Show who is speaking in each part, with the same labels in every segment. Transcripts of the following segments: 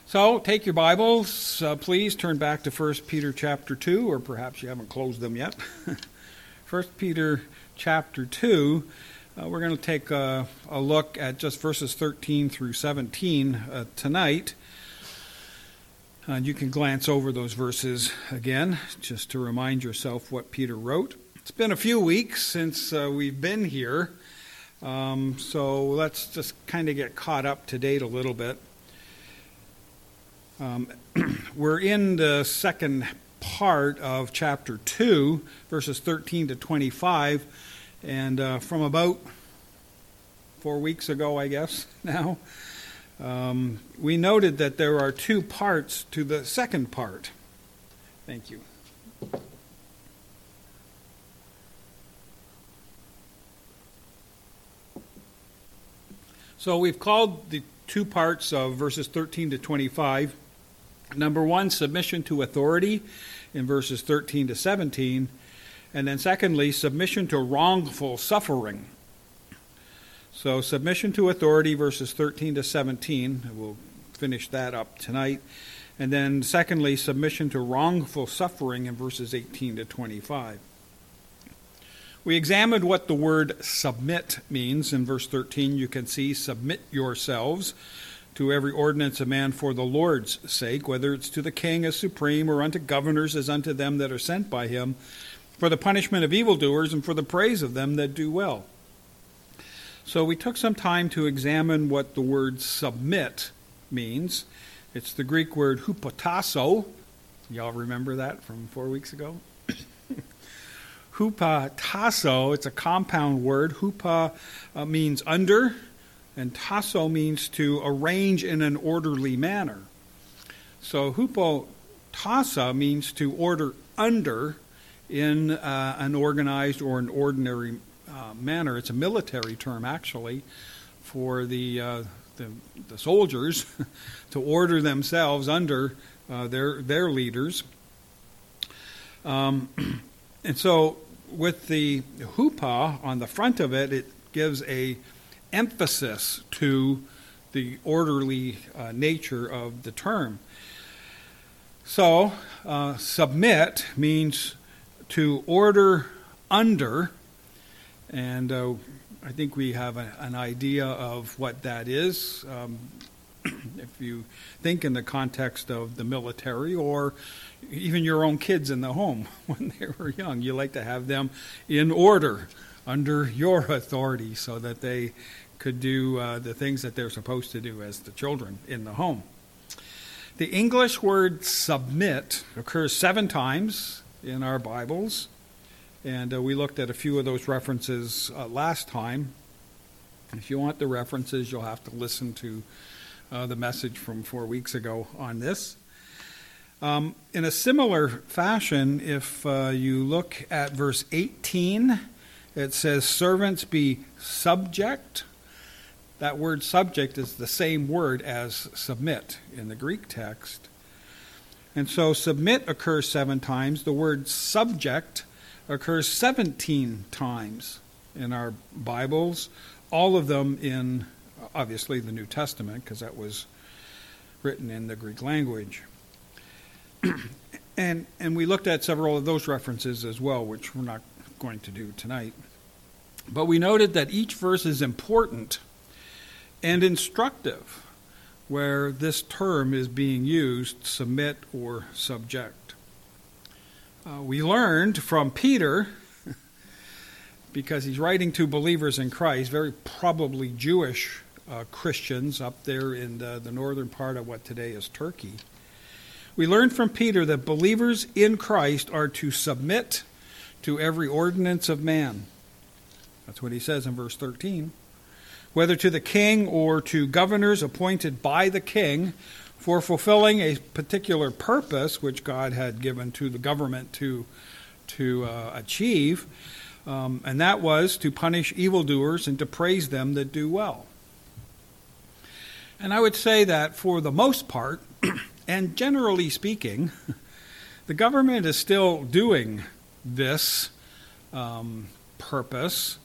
Speaker 1: So take your Bibles, please turn back to 1 Peter chapter 2, or perhaps you haven't closed them yet. 1 Peter chapter 2, we're going to take a look at just verses 13 through 17 tonight. You can glance over those verses again, just to remind yourself what Peter wrote. It's been a few weeks since we've been here, so let's just kind of get caught up to date a little bit. We're in the second part of chapter 2, verses 13 to 25, and from about 4 weeks ago, I guess, now, we noted that there are two parts to the second part. Thank you. So we've called the two parts of verses 13 to 25, number one, submission to authority in verses 13 to 17, and then secondly, submission to wrongful suffering. So submission to authority, verses 13 to 17, we'll finish that up tonight, and then secondly, submission to wrongful suffering in verses 18 to 25. We examined what the word submit means. In verse 13, you can see, submit yourselves to every ordinance of man for the Lord's sake, whether it's to the king as supreme, or unto governors as unto them that are sent by him, for the punishment of evildoers and for the praise of them that do well. So we took some time to examine what the word submit means. It's the Greek word hupotasso. Y'all remember that from 4 weeks ago? Hupotasso, it's a compound word. Hupa means under, and tasso means to arrange in an orderly manner. So hupotassa means to order under in an organized or an ordinary manner. It's a military term, actually, for the soldiers to order themselves under their leaders. And so with the hupa on the front of it, it gives a emphasis to the orderly nature of the term. So, submit means to order under, and I think we have an idea of what that is. If you think in the context of the military, or even your own kids in the home when they were young, you like to have them in order under your authority so that they could do the things that they're supposed to do as the children in the home. The English word submit occurs 7 times in our Bibles, and we looked at a few of those references last time. If you want the references, you'll have to listen to the message from 4 weeks ago on this. In a similar fashion, if you look at verse 18, it says, servants be subject. That word subject is the same word as submit in the Greek text. And so submit occurs 7 times. The word subject occurs 17 times in our Bibles, all of them in, obviously, the New Testament, because that was written in the Greek language. And we looked at several of those references as well, which we're not going to do tonight. But we noted that each verse is important and instructive where this term is being used, submit or subject. We learned from Peter, because he's writing to believers in Christ, very probably Jewish Christians up there in the northern part of what today is Turkey. We learned from Peter that believers in Christ are to submit to every ordinance of man. That's what he says in verse 13. Whether to the king or to governors appointed by the king for fulfilling a particular purpose which God had given to the government to achieve, and that was to punish evildoers and to praise them that do well. And I would say that for the most part, and generally speaking, the government is still doing this purpose,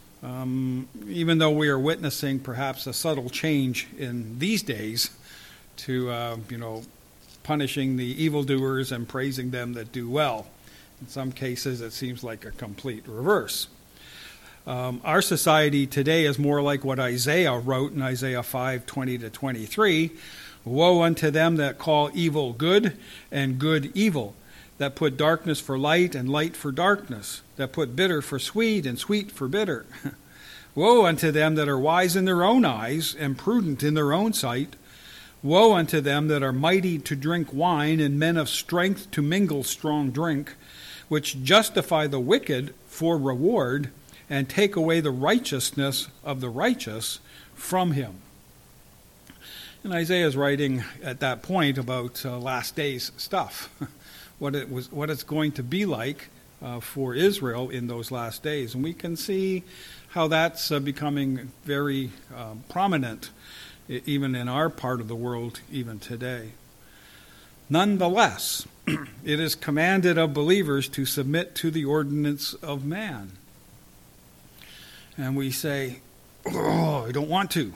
Speaker 1: even though we are witnessing perhaps a subtle change in these days to punishing the evildoers and praising them that do well. In some cases, it seems like a complete reverse. Our society today is more like what Isaiah wrote in Isaiah 5:20-23. Woe unto them that call evil good and good evil, that put darkness for light and light for darkness, that put bitter for sweet and sweet for bitter. Woe unto them that are wise in their own eyes and prudent in their own sight. Woe unto them that are mighty to drink wine and men of strength to mingle strong drink, which justify the wicked for reward and take away the righteousness of the righteous from him. And Isaiah is writing at that point about last days stuff, what it's going to be like for Israel in those last days. And we can see how that's becoming very prominent even in our part of the world even today. Nonetheless, it is commanded of believers to submit to the ordinance of man. And we say, oh, I don't want to.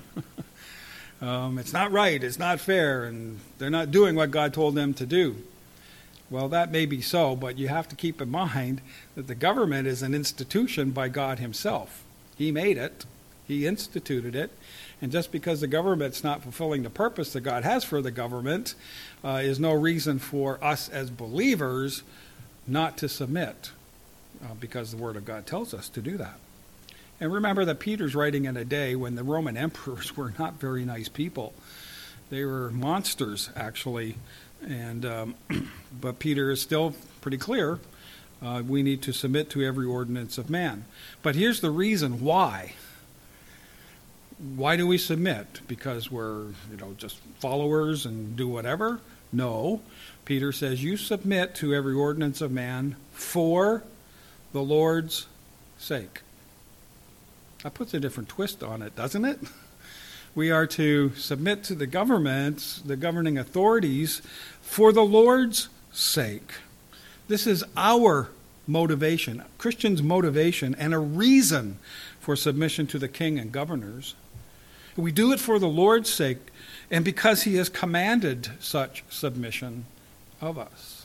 Speaker 1: It's not right, it's not fair, and they're not doing what God told them to do. Well, that may be so, but you have to keep in mind that the government is an institution by God himself. He made it, he instituted it, and just because the government's not fulfilling the purpose that God has for the government is no reason for us as believers not to submit, because the Word of God tells us to do that. And remember that Peter's writing in a day when the Roman emperors were not very nice people. They were monsters, actually. And but Peter is still pretty clear. We need to submit to every ordinance of man. But here's the reason why. Why do we submit? Because we're, just followers and do whatever? No. Peter says, you submit to every ordinance of man for the Lord's sake. That puts a different twist on it, doesn't it? We are to submit to the governments, the governing authorities, for the Lord's sake. This is our motivation, Christians' motivation, and a reason for submission to the king and governors. We do it for the Lord's sake and because he has commanded such submission of us.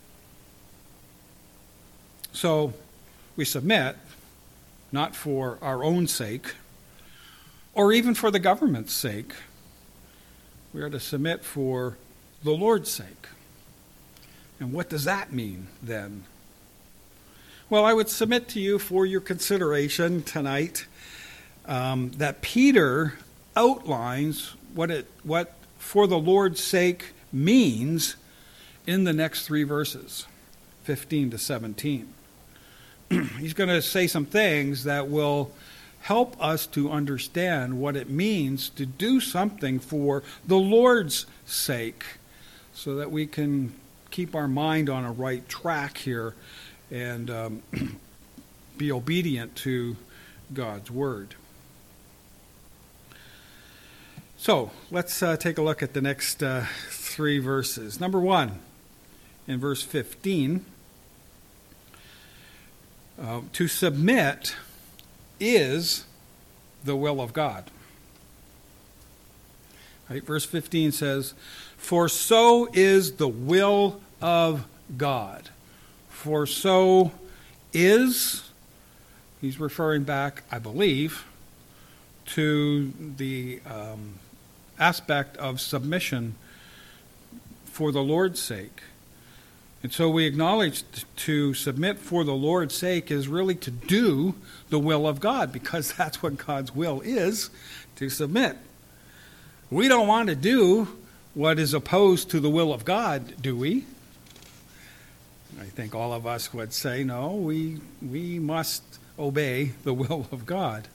Speaker 1: So we submit not for our own sake or even for the government's sake. We are to submit for the Lord's sake. And what does that mean then? Well, I would submit to you for your consideration tonight that Peter outlines what for the Lord's sake means in the next 3 verses, 15 to 17. He's going to say some things that will help us to understand what it means to do something for the Lord's sake so that we can keep our mind on a right track here and be obedient to God's word. So let's take a look at the next 3 verses. Number 1, in verse 15, to submit is the will of God. Right? Verse 15 says, for so is the will of God. For so is, he's referring back, I believe, to the aspect of submission for the Lord's sake. And so we acknowledge to submit for the Lord's sake is really to do the will of God, because that's what God's will is, to submit. We don't want to do what is opposed to the will of God, do we? I think all of us would say, no, we must obey the will of God.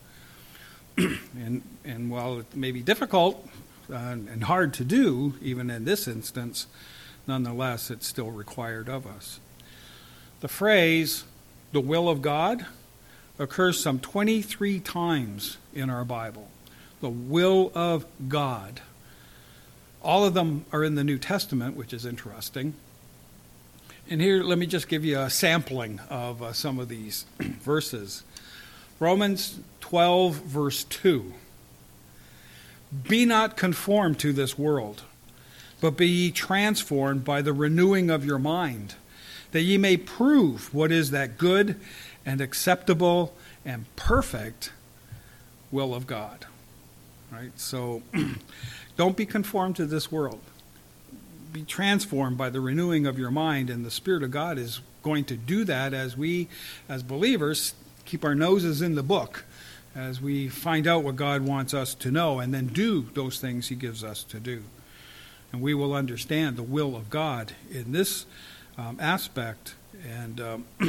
Speaker 1: And while it may be difficult and hard to do, even in this instance, nonetheless, it's still required of us. The phrase, the will of God, occurs some 23 times in our Bible. The will of God. All of them are in the New Testament, which is interesting. And here, let me just give you a sampling of some of these verses. Romans 12, verse 2. Be not conformed to this world, but be ye transformed by the renewing of your mind, that ye may prove what is that good and acceptable and perfect will of God. Right? So don't be conformed to this world. Be transformed by the renewing of your mind, and the Spirit of God is going to do that as we, as believers, keep our noses in the book, as we find out what God wants us to know and then do those things he gives us to do. And we will understand the will of God in this aspect, and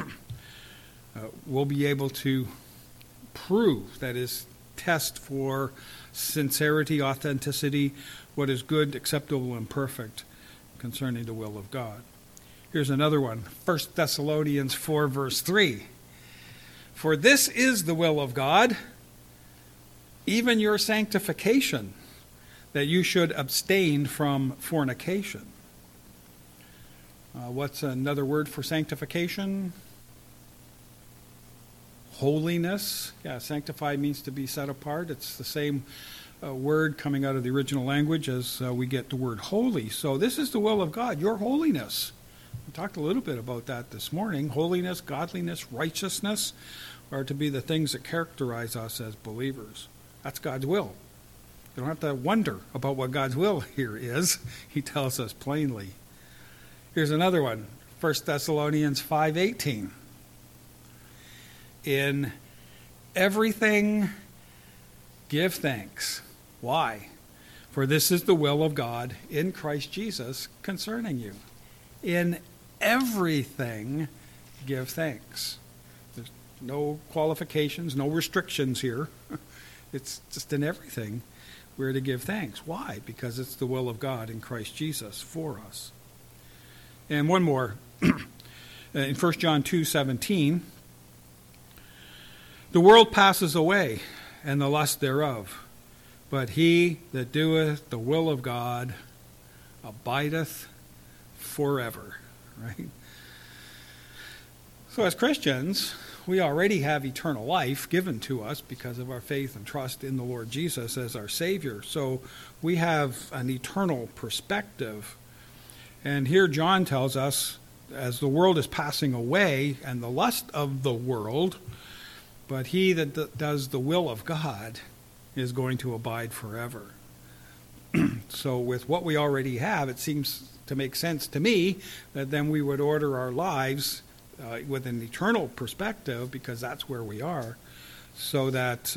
Speaker 1: we'll be able to prove, that is, test for sincerity, authenticity, what is good, acceptable, and perfect concerning the will of God. Here's another one, 1 Thessalonians 4, verse 3. For this is the will of God, even your sanctification, that you should abstain from fornication. What's another word for sanctification? Holiness. Yeah, sanctified means to be set apart. It's the same word coming out of the original language as we get the word holy. So this is the will of God, your holiness. We talked a little bit about that this morning. Holiness, godliness, righteousness are to be the things that characterize us as believers. That's God's will. You don't have to wonder about what God's will here is. He tells us plainly. Here's another one, 1 Thessalonians 5:18. In everything give thanks. Why? For this is the will of God in Christ Jesus concerning you. In everything give thanks. There's no qualifications, no restrictions here. It's just in everything we're to give thanks. Why? Because it's the will of God in Christ Jesus for us. And one more. In 1 John 2:17, the world passes away, and the lust thereof. But he that doeth the will of God abideth forever. Right? So as Christians, we already have eternal life given to us because of our faith and trust in the Lord Jesus as our Savior. So we have an eternal perspective. And here John tells us, as the world is passing away and the lust of the world, but he that does the will of God is going to abide forever. So with what we already have, it seems to make sense to me that then we would order our lives with an eternal perspective, because that's where we are, so that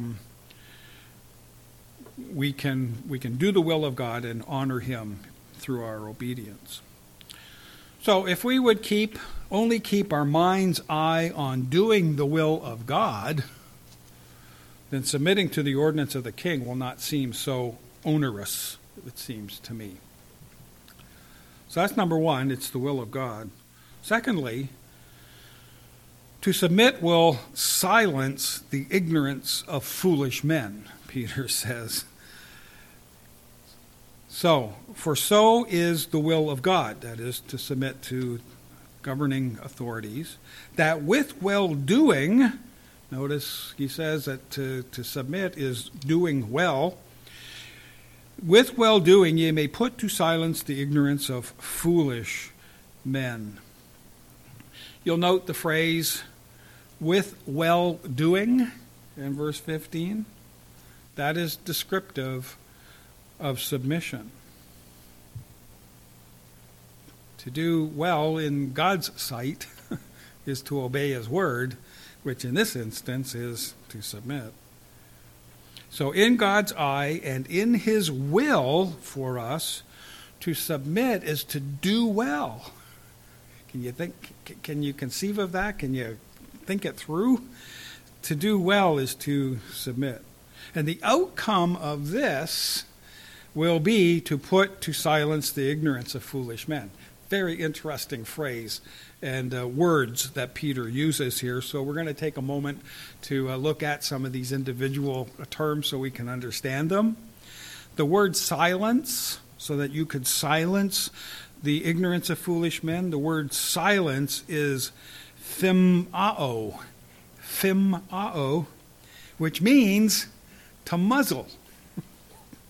Speaker 1: we can do the will of God and honor him through our obedience. So if we would only keep our mind's eye on doing the will of God, then submitting to the ordinance of the king will not seem so onerous, it seems to me. So that's number one, it's the will of God. Secondly, to submit will silence the ignorance of foolish men, Peter says. So is the will of God, that is, to submit to governing authorities, that with well-doing, notice he says that to submit is doing well, with well-doing ye may put to silence the ignorance of foolish men. You'll note the phrase, with well-doing, in verse 15. That is descriptive of submission. To do well in God's sight is to obey his word, which in this instance is to submit. So in God's eye and in his will for us, to submit is to do well. Can you conceive of that? Can you think it through? To do well is to submit. And the outcome of this will be to put to silence the ignorance of foolish men. Very interesting phrase and words that Peter uses here. So we're going to take a moment to look at some of these individual terms so we can understand them. The word silence, so that you could silence the ignorance of foolish men. The word silence is phimao, which means to muzzle.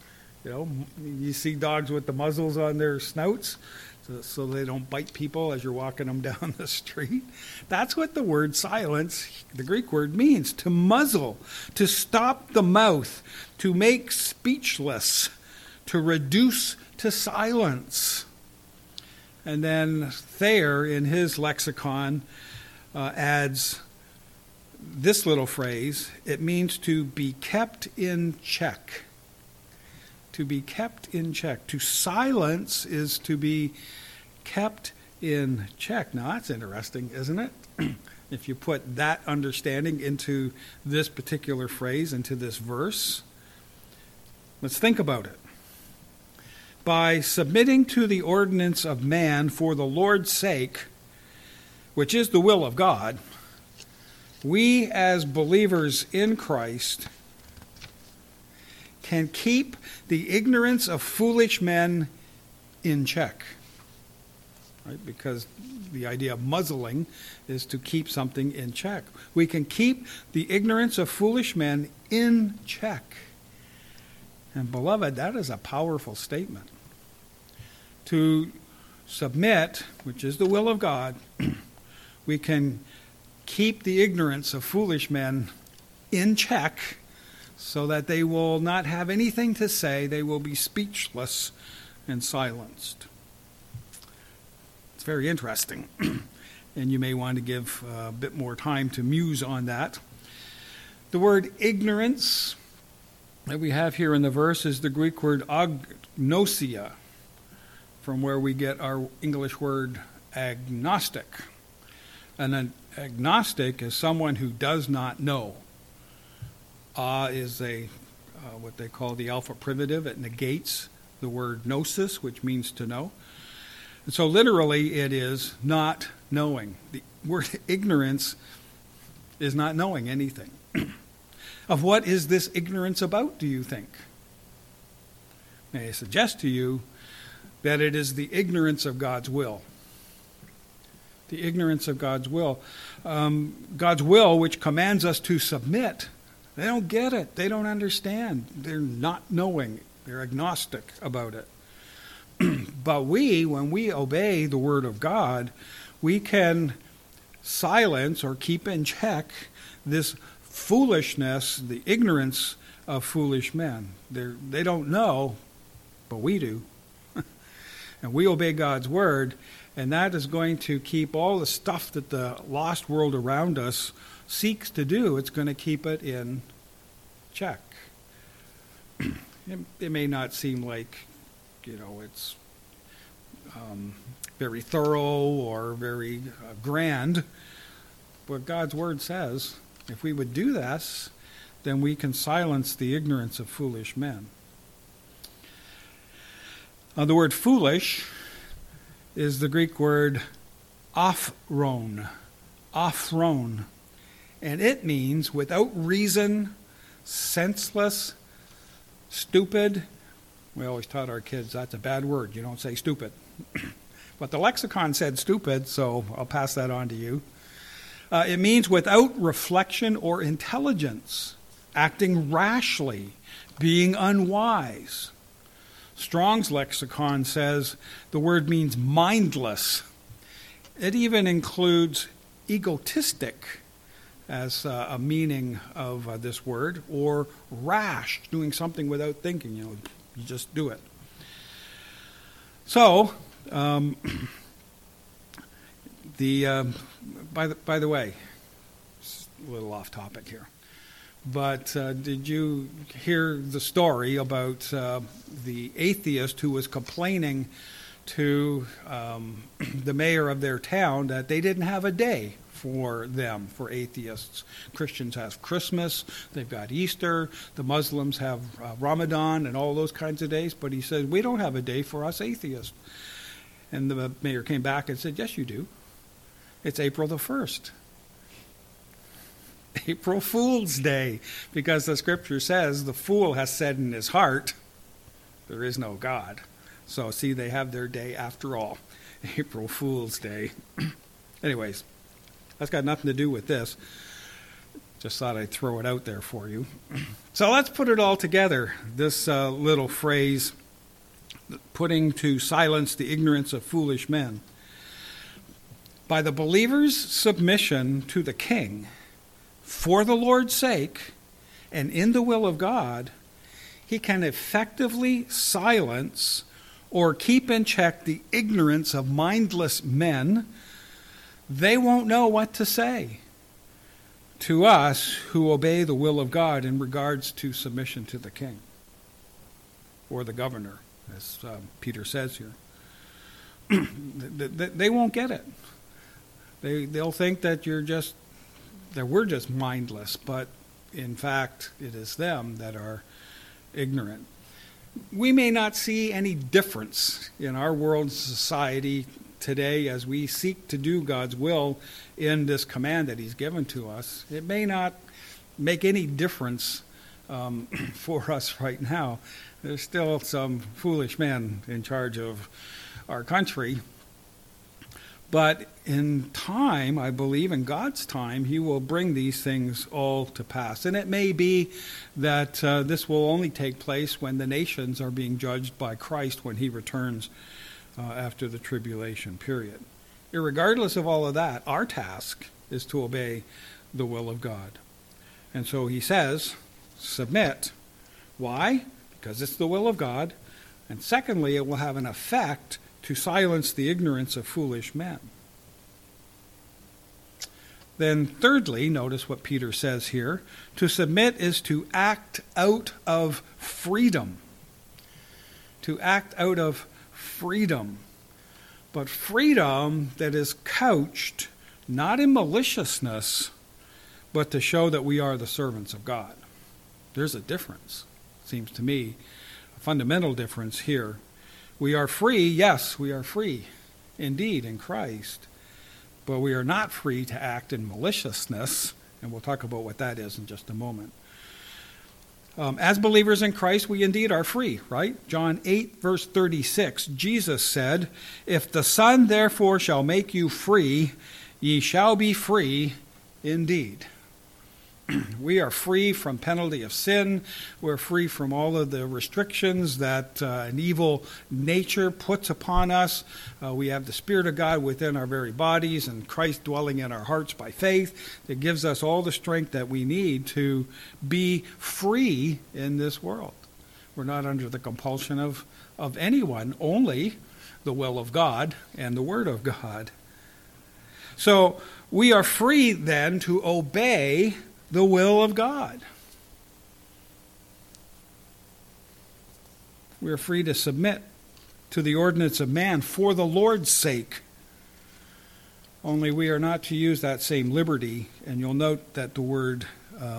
Speaker 1: You know, you see dogs with the muzzles on their snouts so they don't bite people as you're walking them down the street. That's what the word silence, the Greek word, means: to muzzle, to stop the mouth, to make speechless, to reduce to silence. And then Thayer, in his lexicon, adds this little phrase. It means to be kept in check. To be kept in check. To silence is to be kept in check. Now that's interesting, isn't it? If you put that understanding into this particular phrase, into this verse, let's think about it. By submitting to the ordinance of man for the Lord's sake, which is the will of God, we as believers in Christ can keep the ignorance of foolish men in check. Right? Because the idea of muzzling is to keep something in check. We can keep the ignorance of foolish men in check. And beloved, that is a powerful statement. To submit, which is the will of God, we can keep the ignorance of foolish men in check, so that they will not have anything to say. They will be speechless and silenced. It's very interesting, and you may want to give a bit more time to muse on that. The word ignorance that we have here in the verse is the Greek word agnosia, from where we get our English word agnostic. An agnostic is someone who does not know. Is what they call the alpha privative. It negates the word gnosis, which means to know. And so literally it is not knowing. The word ignorance is not knowing anything. Of what is this ignorance about, do you think? May I suggest to you that it is the ignorance of God's will. The ignorance of God's will. God's will, which commands us to submit. They don't get it. They don't understand. They're not knowing. They're agnostic about it. But when we obey the Word of God, we can silence or keep in check this foolishness, the ignorance of foolish men. They don't know, but we do. And we obey God's Word, and that is going to keep all the stuff that the lost world around us seeks to do. It's going to keep it in check. It may not seem like, it's very thorough or very grand, but God's Word says if we would do this, then we can silence the ignorance of foolish men. The word foolish is the Greek word aphron, and it means without reason, senseless, stupid. We always taught our kids that's a bad word. You don't say stupid. But the lexicon said stupid, so I'll pass that on to you. It means without reflection or intelligence, acting rashly, being unwise. Strong's lexicon says the word means mindless. It even includes egotistic as a meaning of this word, or rash, doing something without thinking. You just do it. So, by the way, it's a little off topic here, but did you hear the story about the atheist who was complaining to the mayor of their town that they didn't have a day for them, for atheists? Christians have Christmas, they've got Easter, the Muslims have Ramadan and all those kinds of days, but he said, we don't have a day for us atheists. And the mayor came back and said, yes, you do. It's April the 1st. April Fool's Day, because the scripture says the fool has said in his heart, there is no God. So see, they have their day after all, April Fool's Day. Anyways, that's got nothing to do with this. Just thought I'd throw it out there for you. So let's put it all together, this little phrase, putting to silence the ignorance of foolish men. By the believer's submission to the king, for the Lord's sake, and in the will of God, he can effectively silence or keep in check the ignorance of mindless men. They won't know what to say to us who obey the will of God in regards to submission to the king or the governor, as Peter says here. They won't get it. They'll think that we're just mindless, but in fact, it is them that are ignorant. We may not see any difference in our world and society today as we seek to do God's will in this command that he's given to us. It may not make any difference for us right now. There's still some foolish men in charge of our country. But in time, I believe, in God's time, he will bring these things all to pass. And it may be that this will only take place when the nations are being judged by Christ when he returns after the tribulation period. Irregardless of all of that, our task is to obey the will of God. And so he says, submit. Why? Because it's the will of God. And secondly, it will have an effect to silence the ignorance of foolish men. Then thirdly, notice what Peter says here. To submit is to act out of freedom. To act out of freedom. But freedom that is couched not in maliciousness, but to show that we are the servants of God. There's a difference, seems to me, a fundamental difference here. We are free, yes, we are free, indeed, in Christ. But we are not free to act in maliciousness, and we'll talk about what that is in just a moment. As believers in Christ, we indeed are free, right? John 8, verse 36, Jesus said, "If the Son therefore shall make you free, ye shall be free indeed." We are free from penalty of sin. We're free from all of the restrictions that an evil nature puts upon us. We have the Spirit of God within our very bodies and Christ dwelling in our hearts by faith that gives us all the strength that we need to be free in this world. We're not under the compulsion of anyone, only the will of God and the Word of God. So we are free then to obey the will of God. We are free to submit to the ordinance of man for the Lord's sake. Only we are not to use that same liberty. And you'll note that the word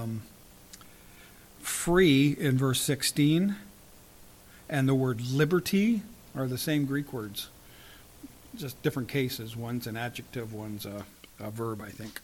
Speaker 1: free in verse 16 and the word liberty are the same Greek words. Just different cases. One's an adjective, one's a verb, I think.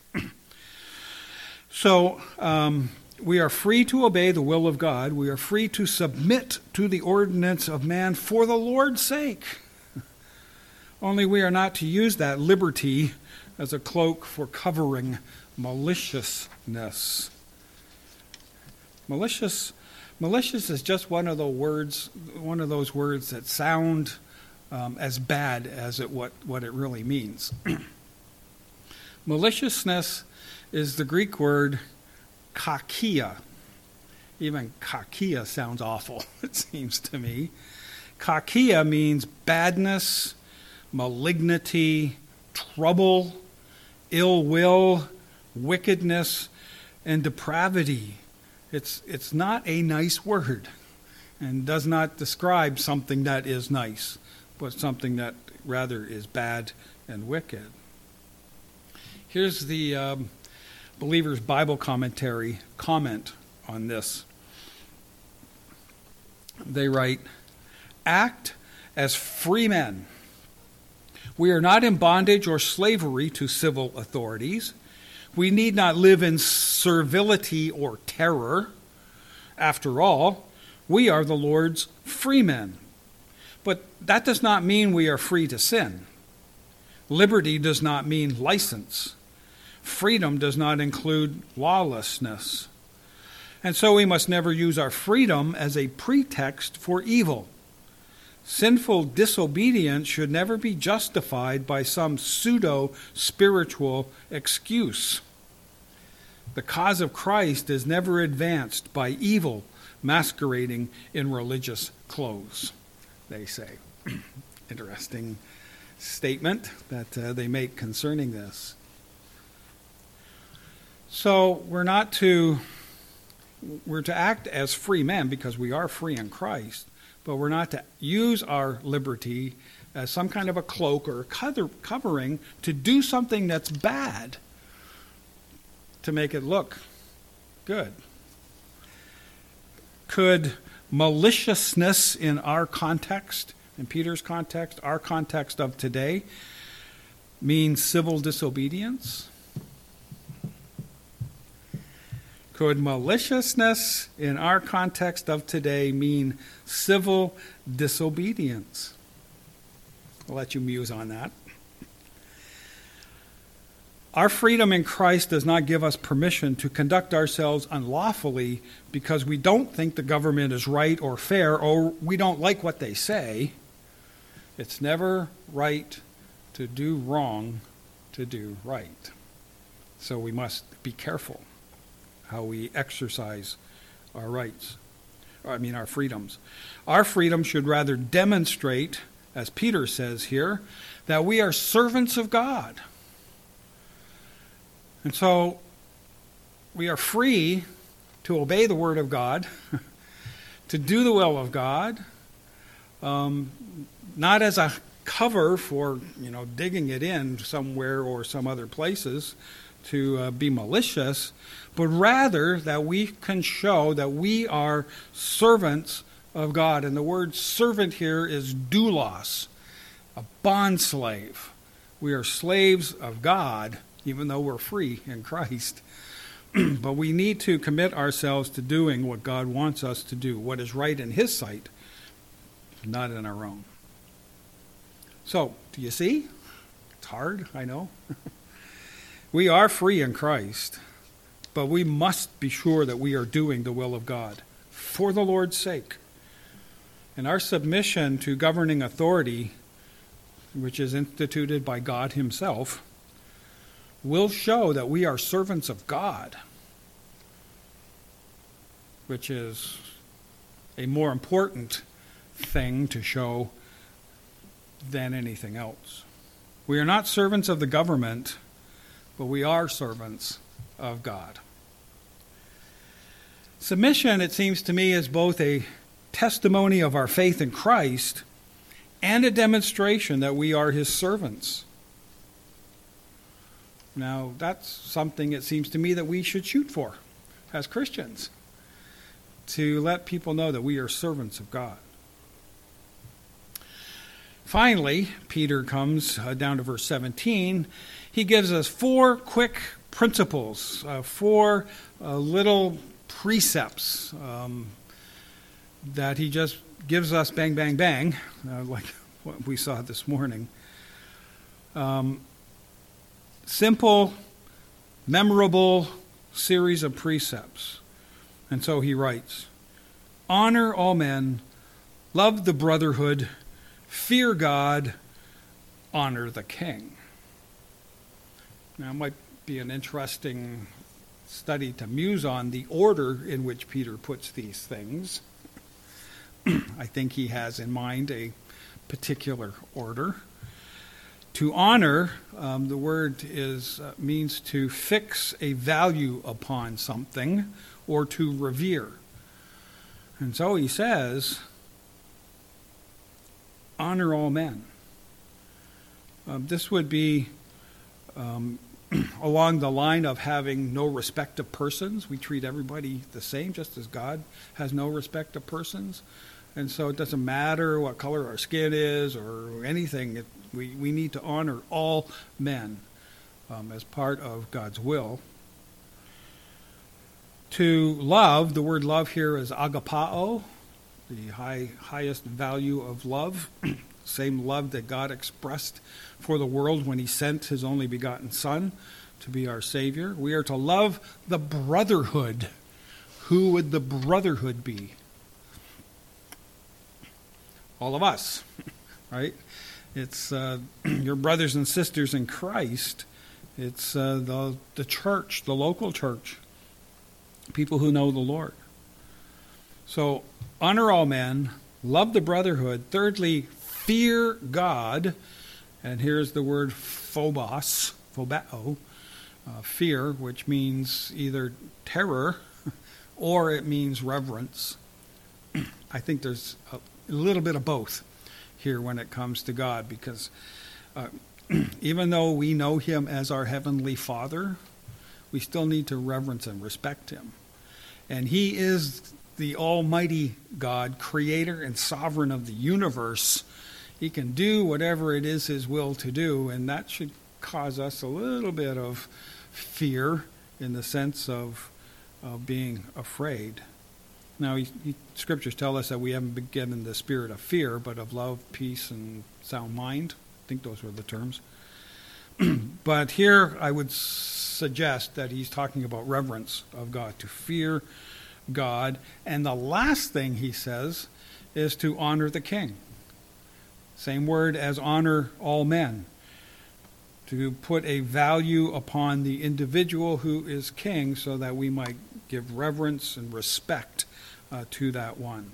Speaker 1: So we are free to obey the will of God. We are free to submit to the ordinance of man for the Lord's sake. Only we are not to use that liberty as a cloak for covering maliciousness. Malicious is just one of those words that sound as bad as what it really means. Maliciousness is the Greek word kakia. Even kakia sounds awful, it seems to me. Kakia means badness, malignity, trouble, ill will, wickedness, and depravity. It's not a nice word and does not describe something that is nice, but something that rather is bad and wicked. Here's the Believer's Bible Commentary comment on this. They write, "Act as free men. We are not in bondage or slavery to civil authorities. We need not live in servility or terror. After all, we are the Lord's free men. But that does not mean we are free to sin. Liberty does not mean license. freedom does not include lawlessness. And so we must never use our freedom as a pretext for evil. Sinful disobedience should never be justified by some pseudo-spiritual excuse. The cause of Christ is never advanced by evil masquerading in religious clothes, they say. Interesting statement that they make concerning this. So we're to act as free men because we are free in Christ, but we're not to use our liberty as some kind of a cloak or a covering to do something that's bad to make it look good. Could maliciousness in our context, in Peter's context, our context of today, mean civil disobedience? Could maliciousness in our context of today mean civil disobedience? I'll let you muse on that. Our freedom in Christ does not give us permission to conduct ourselves unlawfully because we don't think the government is right or fair or we don't like what they say. It's never right to do wrong to do right. So we must be careful how we exercise our rights, our freedoms. Our freedom should rather demonstrate, as Peter says here, that we are servants of God. And so we are free to obey the Word of God, to do the will of God, not as a cover for, digging it in somewhere or some other places to be malicious, but rather that we can show that we are servants of God. And the word servant here is doulos, a bondslave. We are slaves of God, even though we're free in Christ. But we need to commit ourselves to doing what God wants us to do, what is right in His sight, not in our own. So, do you see? It's hard, I know. We are free in Christ, but we must be sure that we are doing the will of God for the Lord's sake. And our submission to governing authority, which is instituted by God Himself, will show that we are servants of God, which is a more important thing to show than anything else. We are not servants of the government, but we are servants of God. Submission, it seems to me, is both a testimony of our faith in Christ and a demonstration that we are His servants. Now, that's something, it seems to me, that we should shoot for as Christians, to let people know that we are servants of God. Finally, Peter comes down to verse 17. He gives us 4 quick principles, 4 little precepts that he just gives us bang, bang, bang, like what we saw this morning. Simple, memorable series of precepts. And so he writes, honor all men, love the brotherhood, fear God, honor the king. Now, it might be an interesting study to muse on the order in which Peter puts these things. I think he has in mind a particular order. To honor, the word means to fix a value upon something or to revere. And so he says, honor all men. This would be along the line of having no respect of persons. We treat everybody the same, just as God has no respect of persons. And so it doesn't matter what color our skin is or anything. We need to honor all men as part of God's will. To love, the word love here is agapao, the highest value of love. Same love that God expressed for the world when He sent His only begotten Son to be our Savior. We are to love the brotherhood. Who would the brotherhood be? All of us, right? It's your brothers and sisters in Christ. It's the church, the local church, people who know the Lord. So honor all men, love the brotherhood. Thirdly, fear God. And here's the word phobos, phobao, fear, which means either terror or it means reverence. I think there's a little bit of both here when it comes to God, because even though we know him as our heavenly Father, we still need to reverence and respect him. And he is the almighty God, creator and sovereign of the universe. He can do whatever it is his will to do, and that should cause us a little bit of fear in the sense of being afraid. Now, scriptures tell us that we haven't been given the spirit of fear, but of love, peace, and sound mind. I think those were the terms. But here I would suggest that he's talking about reverence of God, to fear God. And the last thing he says is to honor the king. Same word as honor all men. To put a value upon the individual who is king so that we might give reverence and respect to that one.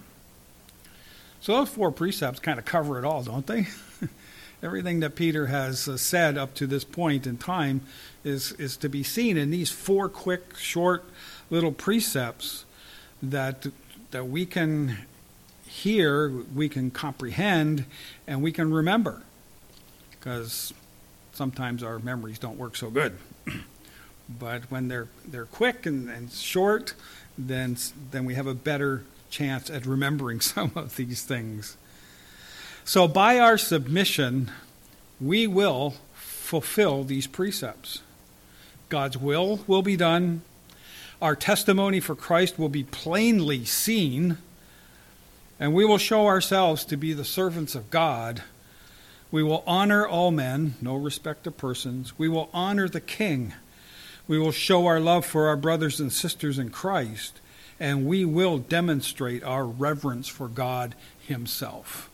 Speaker 1: So those 4 precepts kind of cover it all, don't they? Everything that Peter has said up to this point in time is to be seen in these 4 quick, short little precepts that we can hear, we can comprehend, and we can remember. Because sometimes our memories don't work so good. But when they're quick and short, then we have a better chance at remembering some of these things. So by our submission, we will fulfill these precepts. God's will be done. Our testimony for Christ will be plainly seen. And we will show ourselves to be the servants of God. We will honor all men, no respect of persons. We will honor the King. We will show our love for our brothers and sisters in Christ, and we will demonstrate our reverence for God himself.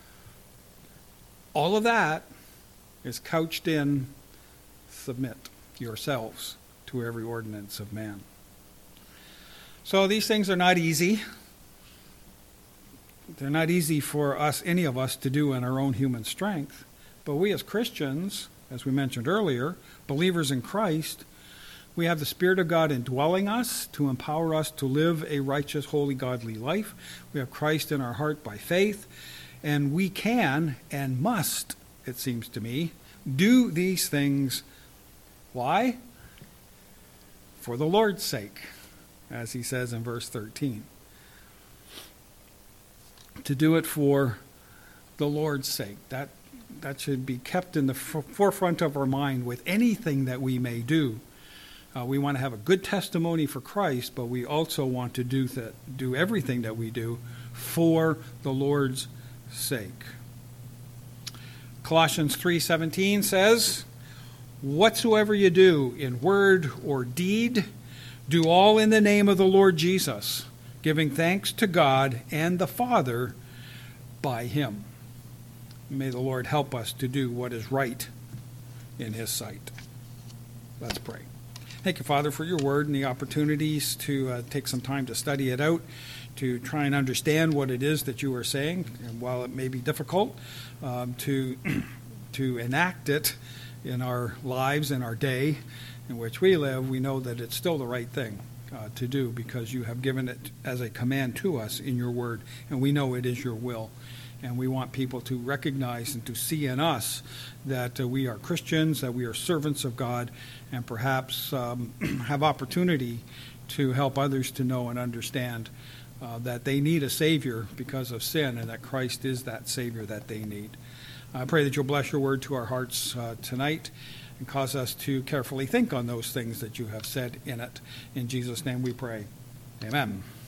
Speaker 1: All of that is couched in submit yourselves to every ordinance of man. So these things are not easy. They're not easy for us, any of us, to do in our own human strength. But we as Christians, as we mentioned earlier, believers in Christ, we have the Spirit of God indwelling us to empower us to live a righteous, holy, godly life. We have Christ in our heart by faith. And we can and must, it seems to me, do these things. Why? For the Lord's sake, as he says in verse 13. To do it for the Lord's sake. That should be kept in the forefront of our mind with anything that we may do. We want to have a good testimony for Christ, but we also want to do everything that we do for the Lord's sake. Colossians 3:17 says, "Whatsoever you do in word or deed, do all in the name of the Lord Jesus, giving thanks to God and the Father by him." May the Lord help us to do what is right in his sight. Let's pray. Thank you, Father, for your word and the opportunities to take some time to study it out, to try and understand what it is that you are saying. And while it may be difficult to enact it in our lives, in our day in which we live, we know that it's still the right thing to do, because you have given it as a command to us in your word, and we know it is your will. And we want people to recognize and to see in us that we are Christians, that we are servants of God, and perhaps have opportunity to help others to know and understand that they need a Savior because of sin, and that Christ is that Savior that they need. I pray that you'll bless your word to our hearts tonight and cause us to carefully think on those things that you have said in it. In Jesus' name we pray. Amen.